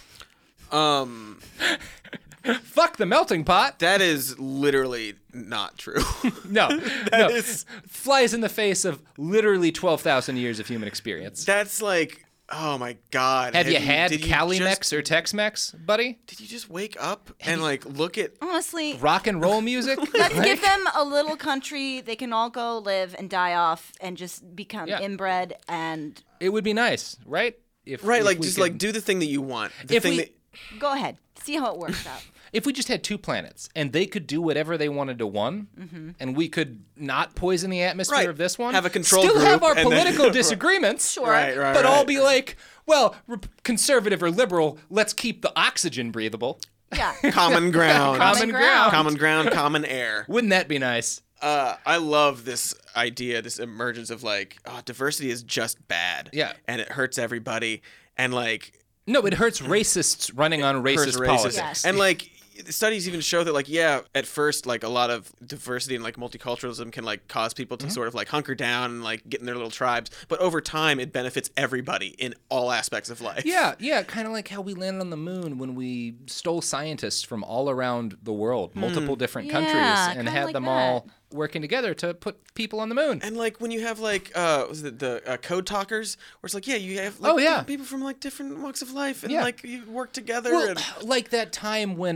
Fuck the melting pot. That is literally not true. No, no. Flies in the face of literally 12,000 years of human experience. That's like, oh my god. Have you had did you Cali-Mex just- or Tex-Mex, buddy? Did you just wake up and like look at? Honestly, Rock and roll music? let's give them a little country they can all go live and die off and just become Yeah. inbred and It would be nice, right? If Right, like we just could- like do the thing that you want. The If thing we- that go ahead. See how it works out. if we just had two planets and they could do whatever they wanted to one, and we could not poison the atmosphere Right. of this one, Have a control still have group our and then- political disagreements, Sure. Right, right. but all right. be like, well, conservative or liberal, let's keep the oxygen breathable. Yeah. common ground. Common ground. Common ground, common air. Wouldn't that be nice? I love this idea, this emergence of like, oh, diversity is just bad. Yeah. And it hurts everybody. And like, No, it hurts racists running on hurts racist racism. politics. Yes. And like, studies even show that like, yeah, at first, like a lot of diversity and like multiculturalism can like cause people to sort of like hunker down and like get in their little tribes. But over time, it benefits everybody in all aspects of life. Yeah, kind of like how we landed on the moon when we stole scientists from all around the world, multiple different Yeah, countries, and kinda had like them that. all working together to put people on the moon. And like when you have like was it the code talkers, where it's like, yeah, you have like Oh, yeah. different people from like different walks of life, and Yeah. like you work together. Well, and like that time when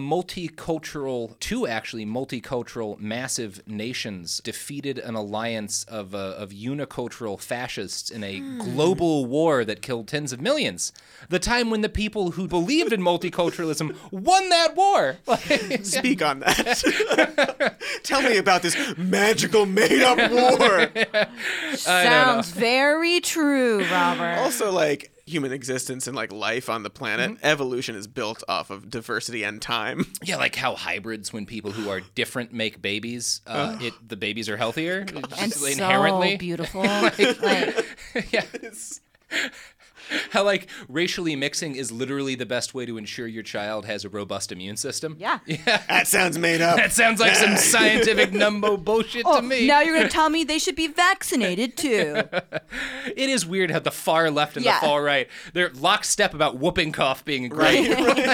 two actually multicultural massive nations defeated an alliance of unicultural fascists in a global war that killed tens of millions. The time when the people who believed in multiculturalism won that war. speak on that. Tell me about this magical made-up war. Sounds very true, Robert. Also, like human existence and like life on the planet, Mm-hmm. evolution is built off of diversity and time. Yeah, like how hybrids, when people who are different make babies, the babies are healthier. and just so beautiful. Like, Yeah. How, like, racially mixing is literally the best way to ensure your child has a robust immune system. Yeah. That sounds made up. That sounds like some scientific numbo bullshit to me. Now you're going to tell me they should be vaccinated too. It is weird how the far left and the far right, they're lockstep about whooping cough being great.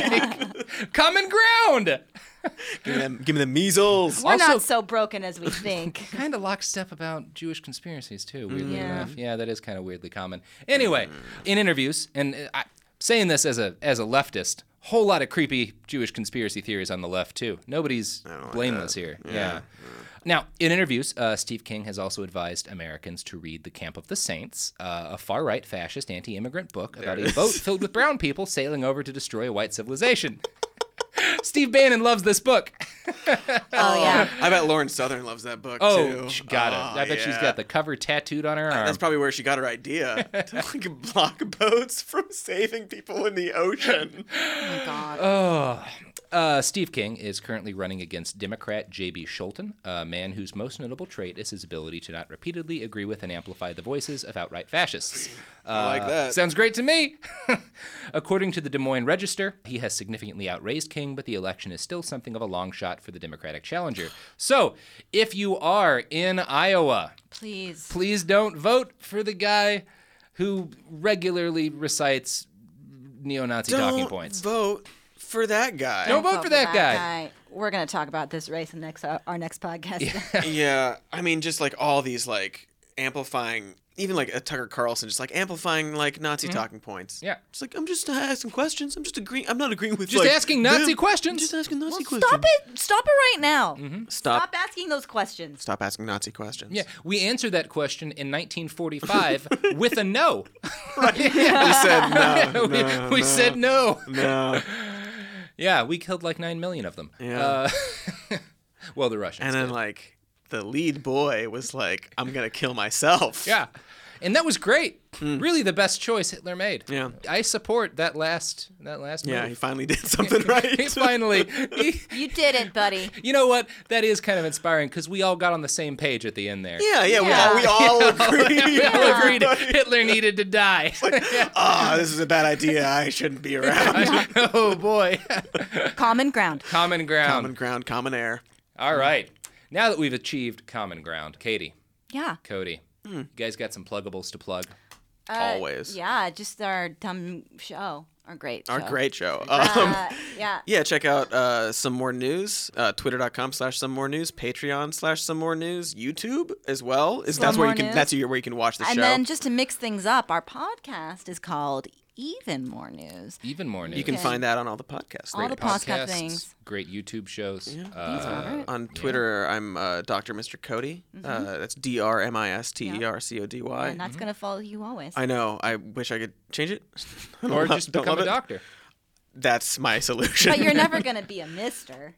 Like, common ground. Give me the measles. We're Also- not so broken as we think. Kind of lockstep about Jewish conspiracies too, weirdly Yeah. enough. Yeah, that is kind of weirdly common. Anyway, in interviews, and saying this as a leftist, whole lot of creepy Jewish conspiracy theories on the left too. Nobody's blameless here. Yeah. Now, in interviews, Steve King has also advised Americans to read The Camp of the Saints, a far-right fascist anti-immigrant book about a boat filled with brown people sailing over to destroy a white civilization. Steve Bannon loves this book. Oh, yeah. I bet Lauren Southern loves that book Oh, too. she got it. I bet she's got the cover tattooed on her arm. That's probably where she got her idea to like block boats from saving people in the ocean. Oh, God. Steve King is currently running against Democrat J.B. Scholten, a man whose most notable trait is his ability to not repeatedly agree with and amplify the voices of outright fascists. I like that. Sounds great to me. According to the Des Moines Register, he has significantly outraised King, but the election is still something of a long shot for the Democratic challenger. So, if you are in Iowa, please don't vote for the guy who regularly recites neo-Nazi talking points. Vote for that guy. Don't vote for that guy. We're going to talk about this race in our next podcast. Yeah, I mean, just like all these like amplifying, even like a Tucker Carlson, just like amplifying like Nazi talking points. Yeah. Just like I'm just asking questions. I'm just agreeing. I'm not agreeing with Just like, asking Nazi them. questions. I'm just asking Nazi Well, questions. Stop it right now. Stop. Stop asking those questions. Stop asking Nazi questions. Yeah, we answered that question in 1945 with a no. We said no. We said no. No. Yeah, we killed like 9 million of them. Yeah. Well, the Russians. And then did. like the lead boy was like, I'm gonna kill myself. Yeah. And that was great. Really the best choice Hitler made. Yeah. I support that last Yeah, move. he finally did something right. He finally You did it, buddy. You know what? That is kind of inspiring because we all got on the same page at the end there. Yeah, we all agree. We all agreed Hitler needed to die. This is a bad idea. I shouldn't be around. Oh boy. Common ground. Common ground. Common ground, common air. All right. Now that we've achieved common ground, Katie, Yeah. Cody, you guys got some pluggables to plug? Always. Yeah, just our dumb show. Our great show. Our great show. Yeah. Yeah, check out Some More News, twitter.com/Some More News, Patreon/Some More News, YouTube as well. That's where you can watch the And show. then just to mix things up, our podcast is called Even More News. Even more news. you can find that on all the podcasts. All the podcast things. Great YouTube shows. Thanks, Robert. On Twitter, I'm Dr. Mr. Cody. That's DRMISTERCODY. And that's going to follow you always. I know. I wish I could change it. Or just Don't become love a it. doctor. That's my solution. But you're never going to be a mister.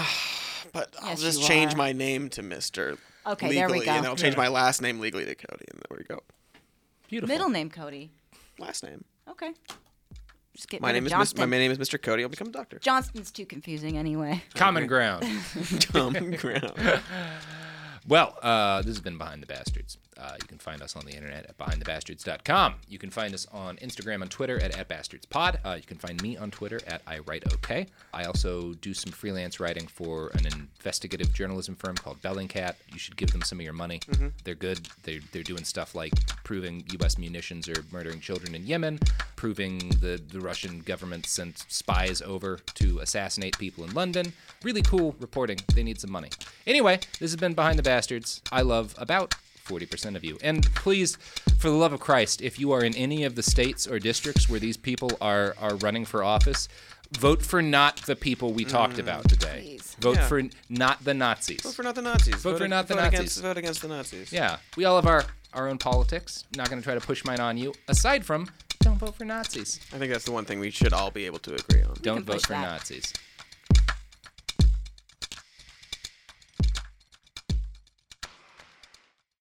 But I'll Yes, just you change are. my name to Mr. Okay, legally, there we go. and I'll change my last name legally to Cody, and there we go. Beautiful. Middle name Cody. Last name. Okay. Just get My rid name of is Johnston. my name is Mr. Cody. I'll become a doctor. Johnston's too confusing anyway. Common ground. Common ground. Well, this has been Behind the Bastards. You can find us on the internet at behindthebastards.com. You can find us on Instagram and Twitter at @bastardspod. You can find me on Twitter at iWriteOK. I also do some freelance writing for an investigative journalism firm called Bellingcat. You should give them some of your money. They're good. They're doing stuff like proving U.S. munitions are murdering children in Yemen, proving the Russian government sent spies over to assassinate people in London. Really cool reporting. They need some money. Anyway, this has been Behind the Bastards. I love about 40% of you. And please, for the love of Christ, if you are in any of the states or districts where these people are running for office, vote for not the people we talked about today. Please. Vote Yeah. for not the Nazis. Vote for not the Nazis. Vote for not the Nazis. Vote against the Nazis. Yeah, we all have our own politics. Not going to try to push mine on you. Aside from, don't vote for Nazis. I think that's the one thing we should all be able to agree on. Don't can vote push for that. Nazis.